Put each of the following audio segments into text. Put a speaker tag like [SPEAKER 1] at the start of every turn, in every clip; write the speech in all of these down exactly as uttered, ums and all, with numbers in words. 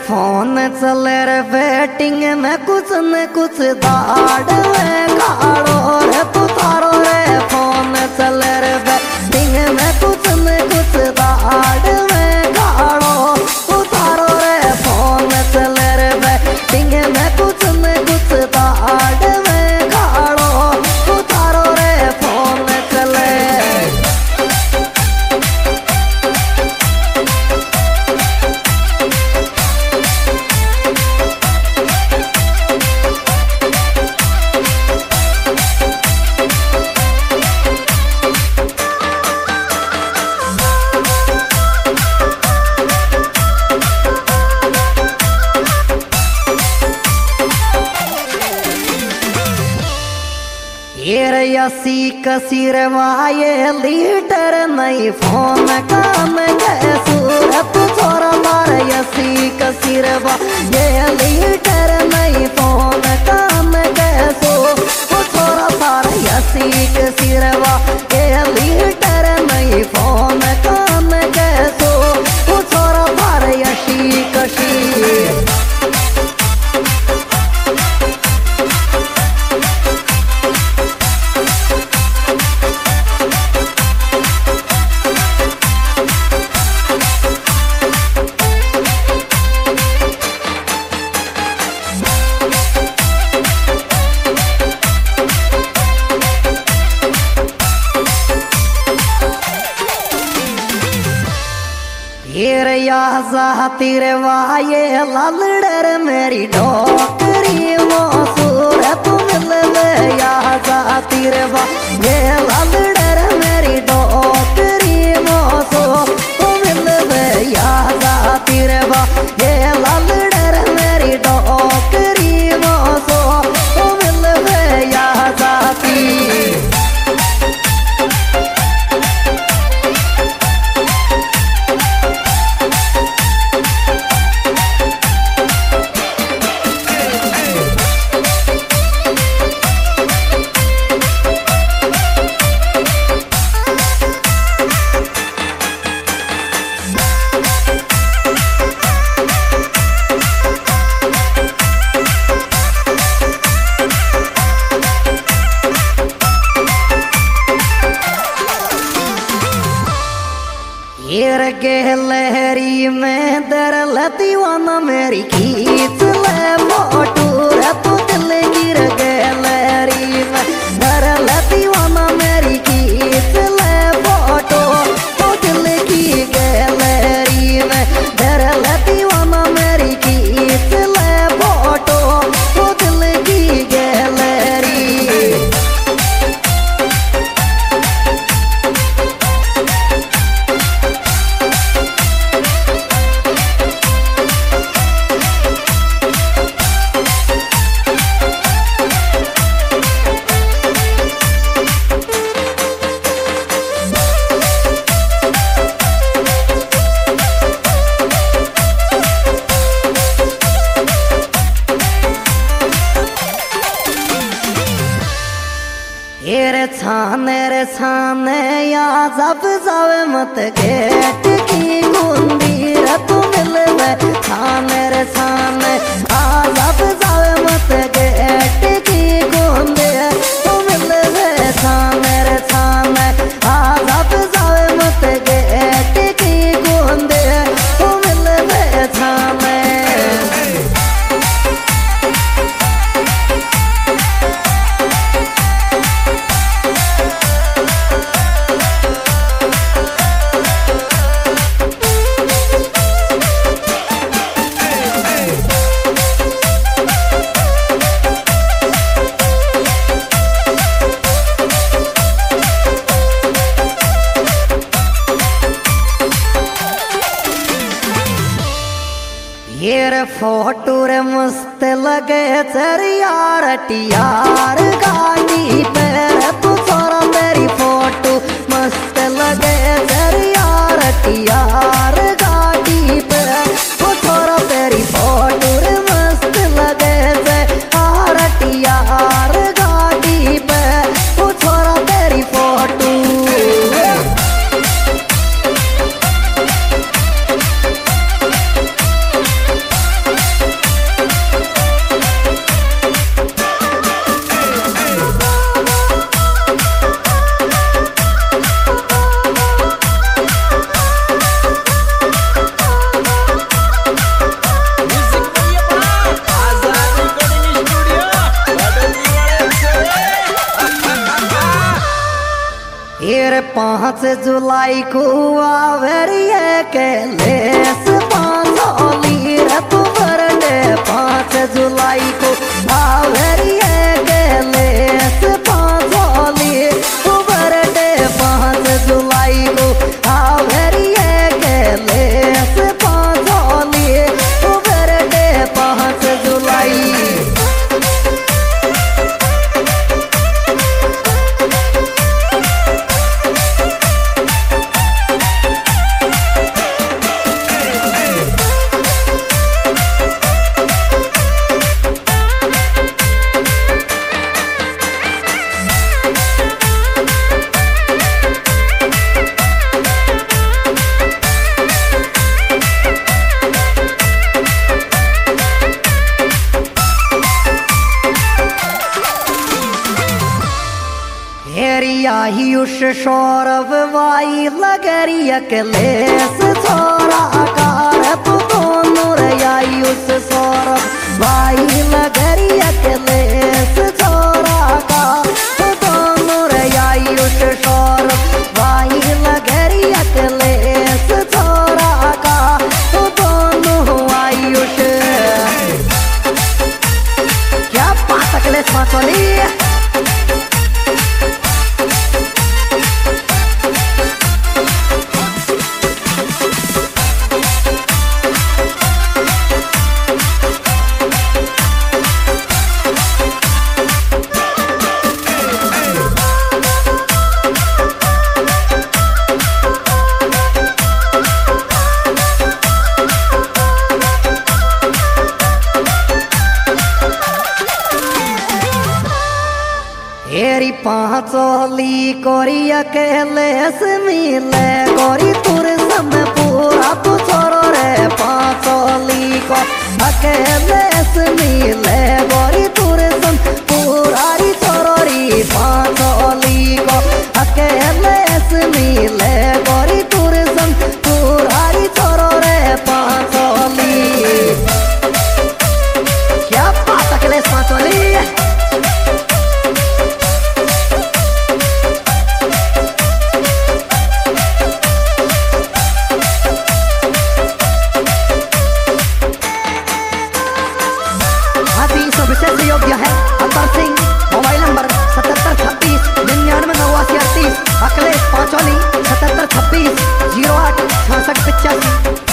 [SPEAKER 1] Phone चले रे waiting में कुछ न कुछ दाड़ में काड़ो रे तू तारो रे फोन चले रे वेटिंग में कुछ न कुछ दाड़ में काड़ो तू तारो रे फोन चले रे वेटिंग में कुछ न कुछ दाड़ में काड़ो तू तारो रे फोन चले। यसी कसीर वाये लीटर नहीं फोन काम के सूरत छोरा मार यसी कसीर वाये लीटर नहीं फोन काम के सो छोरा मार यसी कसीर वाये लीटर नहीं फोन काम के सो छोरा मार यसी कसीर। तेरे वाये लालडर मेरी डोकरी मोसूर तू मिल या तेरे वाये लालडर मेरी डोकरी मोसूर तू मिल या तेरे वाये लालडर मेरी डोकरी मोसूर तू मिल या जाती। के लहरी में दर लतीवाना मेरी खींच ले मोटू रे तू दिल गिर गे लहरी में दर लतीवाना मेरी खींच ले मोटू तू दिल की गे लहरी में दर लतीवाना मेरी खींच ले मोटू तू दिल की गे लहरी। रे छाने रे छाने या जब जावे मत गेट की गुंदी रे तू मिल छाने रे छाने आ जब जावे मत गेट की गुंदी तू मिल छाने रे छाने आ जब जावे मत गेट की गुंदी तू मिल छाने। ये रे फोटो रे मस्त लगे तेरी यार टियार गाड़ी पे रे तू छोरा तेरी फोटो मस्त लगे तेरी यार टियार गाड़ी पे तू छोरा तेरी फोटो रे मस्त लगे यार टियार गाड़ी पे तू छोरा तेरी फोटो। पाँच जुलाई को आवेरिए के लेस पांचोली रे तू बर्थडे पाँच जुलाई को आवेरिए के लेस पांचोली तू बर्थडे पाँच जुलाई को आवेरिए के लेस पांचोली तू बर्थडे पाँच जुलाई। आयुष सौरभ वाई लगरी अकलेस छोरा कार तू दोनों रे आयुष सौरभ वाई लगरी अकलेस छोरा कार तू दोनों रे आयुष सौरभ वाई लगरी अकलेस छोरा कार तू दोनों आयुष। क्या बात अकलेस पांचोली हेरी पांचोली कोरी अकेले मिले कोरी तुर सम पूरा तू छोरो रे पांचोली को अकेले मिले कोरी तुर सम पूरा री छोरो री पांचोली को अकेले मिले कोरी तुर सम पूरा री छोरो रे पांचोली। क्या बात अकेले पांचोली विशेष योग्य है अतर सिंह मोबाइल नंबर सतहत्तर छब्बीस निन्यानवे नवासी अड़तीस अखिलेश पांचोली सतहत्तर छब्बीस जीरो आठ छियासठ पचासी।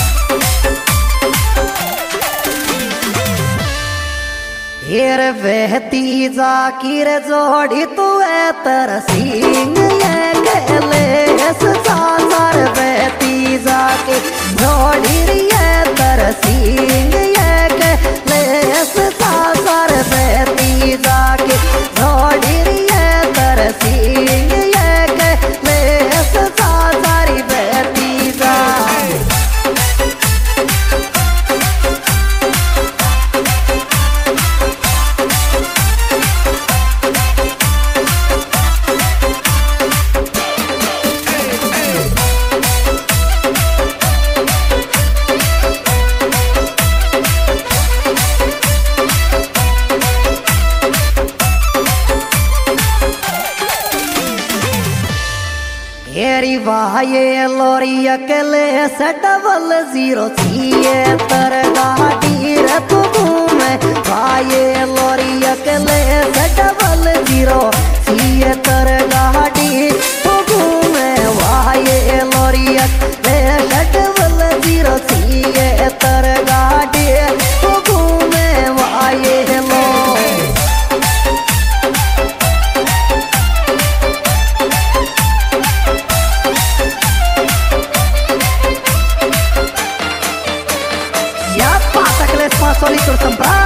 [SPEAKER 1] हेर बहती जाकिर जोड़ी तू है तर सिंह ये खेले सासर बहती जाके जोड़ी रिए तर सिंह ये खेले सासर बहती जाके जोड़ी रिए तर सिंह ये खेले सासर बहती जाके। हेरी वाये लोरी अकेले से डबल जीरो सीए तर गाड़ी रे तू घूमे वाये लोरी अकेले से डबल जीरो सीए तर गाड़ी तू घूमे वाये लोरी अकेले से डबल जीरो सीए तर गाड़ी तू घूमे वाये लो। Solicito comprar